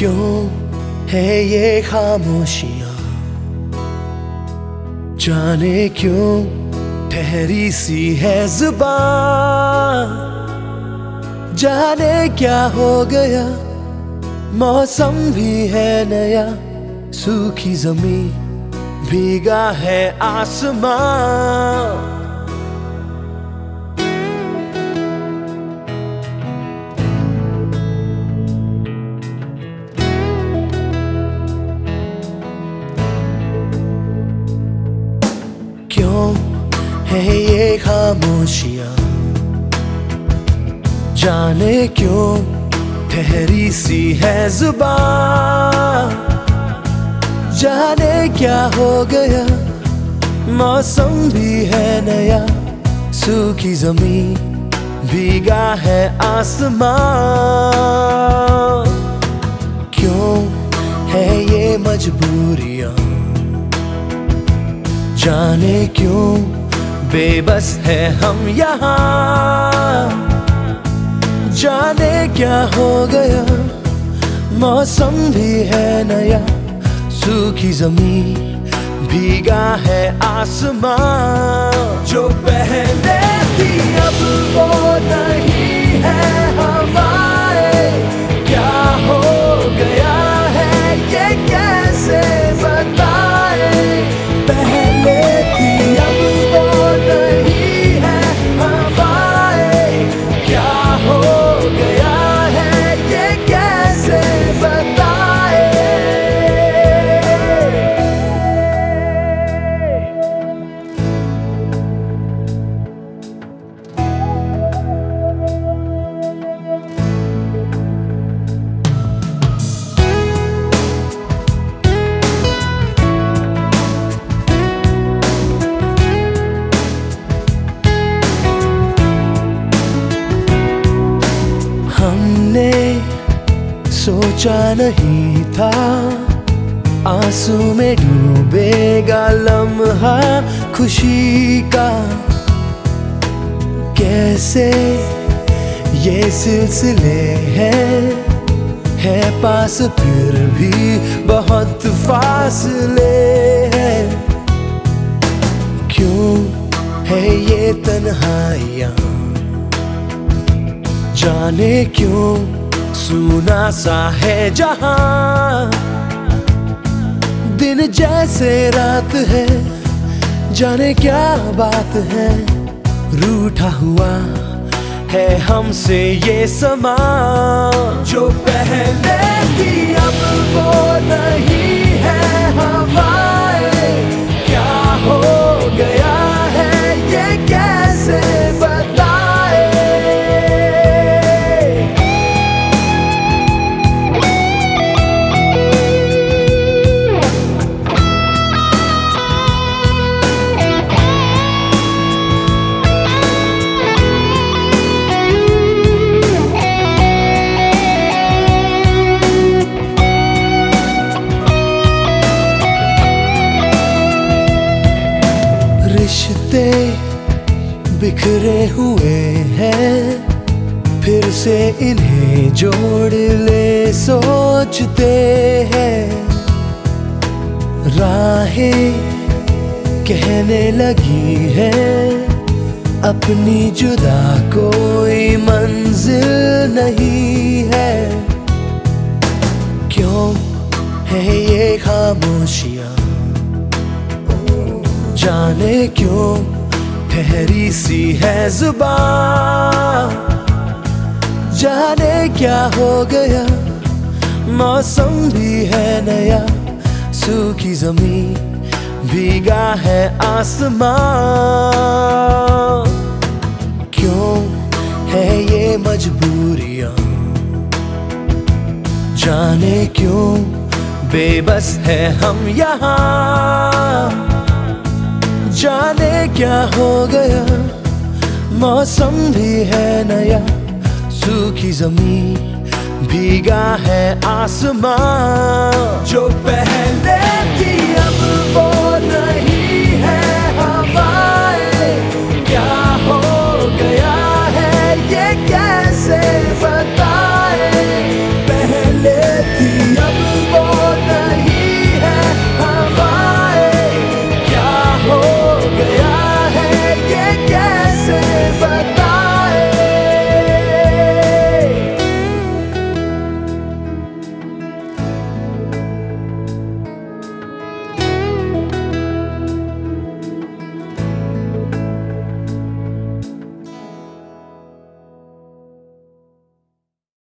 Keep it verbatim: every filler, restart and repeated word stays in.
क्यों है ये खामोशियां, जाने क्यों ठहरी सी है जुबान। जाने क्या हो गया, मौसम भी है नया, सूखी जमीन भीगा है आसमान। क्यों है ये खामोशियां, जाने क्यों ठहरी सी है जुबान। जाने क्या हो गया, मौसम भी है नया, सूखी जमीन भीगा है आसमान। क्यों है ये मजबूरियां, जाने क्यों बेबस है हम यहाँ। जाने क्या हो गया, मौसम भी है नया, सूखी जमीन भीगा है आसमान। जो पहले थी अब वो नहीं है हवाएं, क्या हो गया है ये कैसे बताए। पहले थी अब वो नहीं है हवाएं, क्या हो गया है ये कैसे बताए। हमने सोचा नहीं था आंसू में डूबेगा लम्हा खुशी का। कैसे ये सिलसिले हैं, है पास फिर भी बहुत फासले हैं। क्यों है ये तन्हाइयां, जाने क्यों सूना सा है जहां। दिन जैसे रात है, जाने क्या बात है, रूठा हुआ है हमसे ये समा। जो पहले थी अब वो नहीं है हवाएं, क्या हो गया है ये कैसे बताए। रिश्ते बिखरे हुए हैं, फिर से इन्हें जोड़ ले सोचते हैं। राहें कहने लगी हैं, अपनी जुदा कोई मंजिल नहीं है। क्यों है ये खामोशियां, जाने क्यों ठहरी सी है जुबान। जाने क्या हो गया, मौसम भी है नया, सूखी जमीन भीगा है आसमान। क्यों है ये मजबूरियां, जाने क्यों बेबस है हम यहाँ। जाने क्या हो गया, मौसम भी है नया, सूखी जमीन भीगा है आसमान। जो पहले थी अब वो नहीं है हवाएं, क्या हो गया है ये कैसे बता।